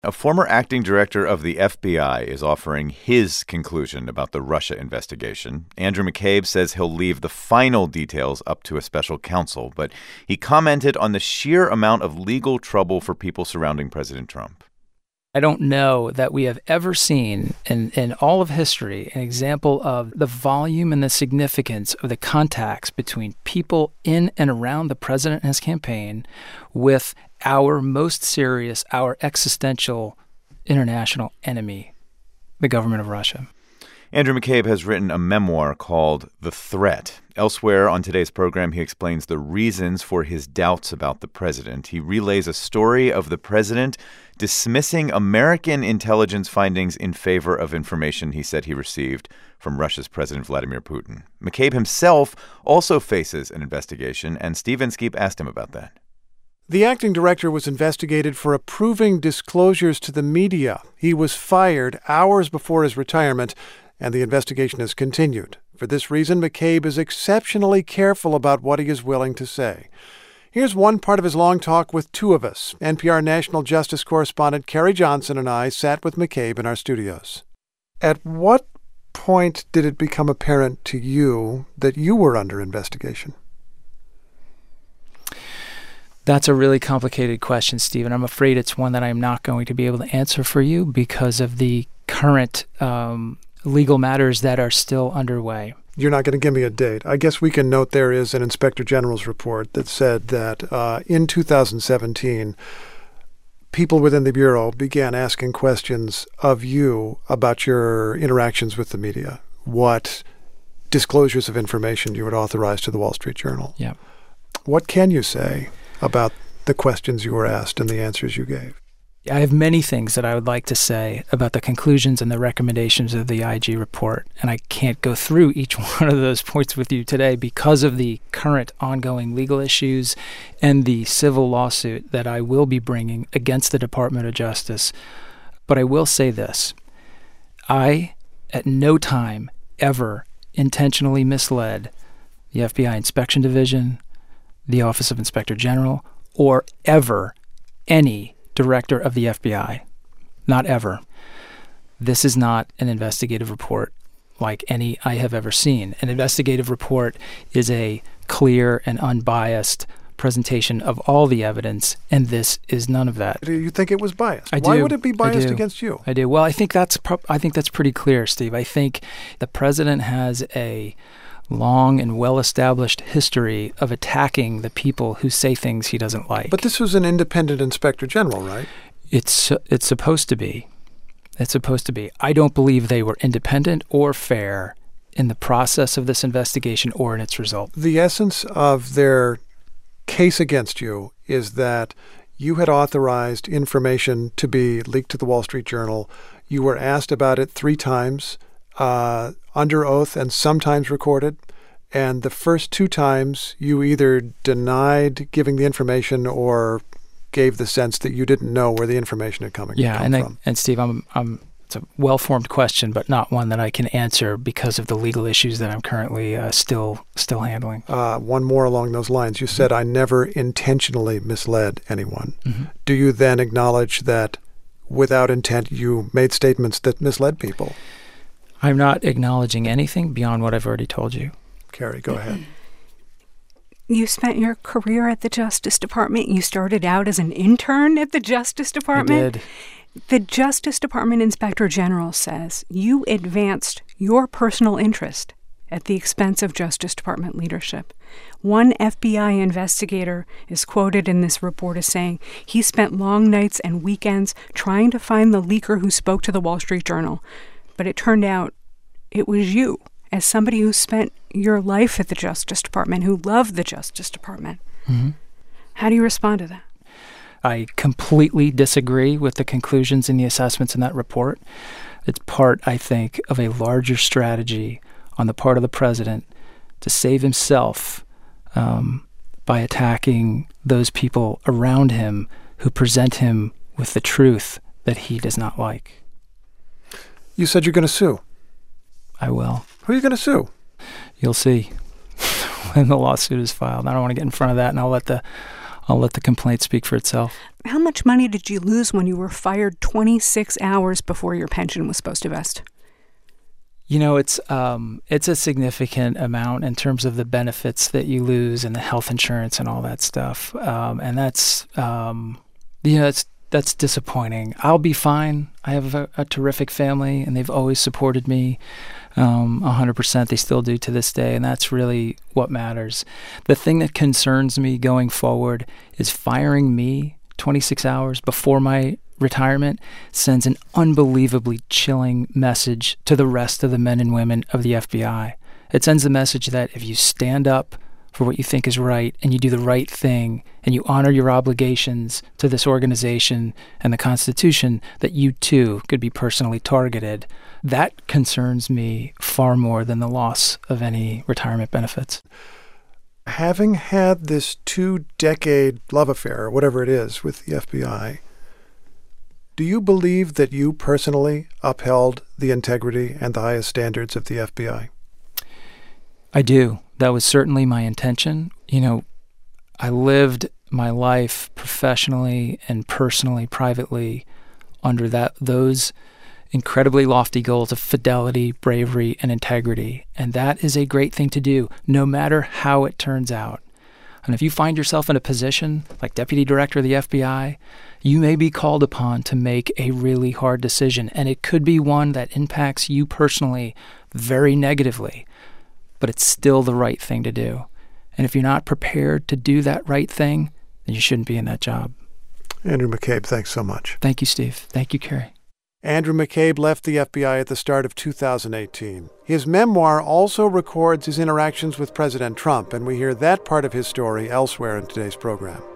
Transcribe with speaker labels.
Speaker 1: A former acting director of the FBI is offering his conclusion about the Russia investigation. Andrew McCabe says he'll leave the final details up to a special counsel, but he commented on the sheer amount of legal trouble for people surrounding President Trump.
Speaker 2: I don't know that we have ever seen in all of history an example of the volume and the significance of the contacts between people in and around the president and his campaign with our most serious, our existential international enemy, the government of Russia.
Speaker 1: Andrew McCabe has written a memoir called The Threat. Elsewhere on today's program, he explains the reasons for his doubts about the president. He relays a story of the president dismissing American intelligence findings in favor of information he said he received from Russia's President Vladimir Putin. McCabe himself also faces an investigation, and Steve Inskeep asked him about that.
Speaker 3: The acting director was investigated for approving disclosures to the media. He was fired hours before his retirement, and the investigation has continued. For this reason, McCabe is exceptionally careful about what he is willing to say. Here's one part of his long talk with two of us. NPR national justice correspondent Carrie Johnson and I sat with McCabe in our studios. At what point did it become apparent to you that you were under investigation?
Speaker 2: That's a really complicated question, Stephen. I'm afraid it's one that I'm not going to be able to answer for you because of the current legal matters that are still underway.
Speaker 3: You're not going to give me a date. I guess we can note there is an Inspector General's report that said that in 2017, people within the Bureau began asking questions of you about your interactions with the media, what disclosures of information you had authorized to the Wall Street Journal.
Speaker 2: Yeah.
Speaker 3: What can you say about the questions you were asked and the answers you gave?
Speaker 2: I have many things that I would like to say about the conclusions and the recommendations of the IG report, and I can't go through each one of those points with you today because of the current ongoing legal issues and the civil lawsuit that I will be bringing against the Department of Justice. But I will say this. I, at no time, ever intentionally misled the FBI Inspection Division, the Office of Inspector General, or ever any director of the FBI. Not ever. This is not an investigative report like any I have ever seen. An investigative report is a clear and unbiased presentation of all the evidence, and this is none of that.
Speaker 3: Do you think it was biased?
Speaker 2: I do.
Speaker 3: Why would it be biased against you?
Speaker 2: I do. Well, I think that's pretty clear, Steve. I think the president has a long and well-established history of attacking the people who say things he doesn't like.
Speaker 3: But this was an independent inspector general, right?
Speaker 2: It's supposed to be. It's supposed to be. I don't believe they were independent or fair in the process of this investigation or in its result.
Speaker 3: The essence of their case against you is that you had authorized information to be leaked to the Wall Street Journal. You were asked about it 3 times. Under oath and sometimes recorded. And the first 2 times you either denied giving the information or gave the sense that you didn't know where the information had come from.
Speaker 2: And Steve, it's a well-formed question, but not one that I can answer because of the legal issues that I'm currently still handling.
Speaker 3: One more along those lines. You said, I never intentionally misled anyone. Mm-hmm. Do you then acknowledge that without intent you made statements that misled people?
Speaker 2: I'm not acknowledging anything beyond what I've already told you.
Speaker 3: Carrie, go ahead.
Speaker 4: You spent your career at the Justice Department. You started out as an intern at the Justice Department.
Speaker 2: I did.
Speaker 4: The Justice Department Inspector General says you advanced your personal interest at the expense of Justice Department leadership. One FBI investigator is quoted in this report as saying he spent long nights and weekends trying to find the leaker who spoke to the Wall Street Journal. But it turned out it was you, as somebody who spent your life at the Justice Department, who loved the Justice Department. Mm-hmm. How do you respond to that?
Speaker 2: I completely disagree with the conclusions and the assessments in that report. It's part, I think, of a larger strategy on the part of the president to save himself by attacking those people around him who present him with the truth that he does not like.
Speaker 3: You said you're going to sue.
Speaker 2: I will.
Speaker 3: Who are you going to sue?
Speaker 2: You'll see when the lawsuit is filed. I don't want to get in front of that, and I'll let I'll let the complaint speak for itself.
Speaker 4: How much money did you lose when you were fired 26 hours before your pension was supposed to vest?
Speaker 2: You know, it's a significant amount in terms of the benefits that you lose and the health insurance and all that stuff. And that's, that's disappointing. I'll be fine. I have a terrific family, and they've always supported me 100%. They still do to this day, and that's really what matters. The thing that concerns me going forward is firing me 26 hours before my retirement sends an unbelievably chilling message to the rest of the men and women of the FBI. It sends the message that if you stand up for what you think is right and you do the right thing and you honor your obligations to this organization and the Constitution, that you too could be personally targeted. That concerns me far more than the loss of any retirement benefits.
Speaker 3: Having had this 2-decade love affair, or whatever it is, with the FBI, do you believe that you personally upheld the integrity and the highest standards of the FBI?
Speaker 2: I do. That was certainly my intention. You know, I lived my life professionally and personally, privately, under those incredibly lofty goals of fidelity, bravery, and integrity. And that is a great thing to do, no matter how it turns out. And if you find yourself in a position like Deputy Director of the FBI, you may be called upon to make a really hard decision, and it could be one that impacts you personally very negatively, but it's still the right thing to do. And if you're not prepared to do that right thing, then you shouldn't be in that job.
Speaker 3: Andrew McCabe, thanks so much.
Speaker 2: Thank you, Steve. Thank you, Carrie.
Speaker 3: Andrew McCabe left the FBI at the start of 2018. His memoir also records his interactions with President Trump, and we hear that part of his story elsewhere in today's program.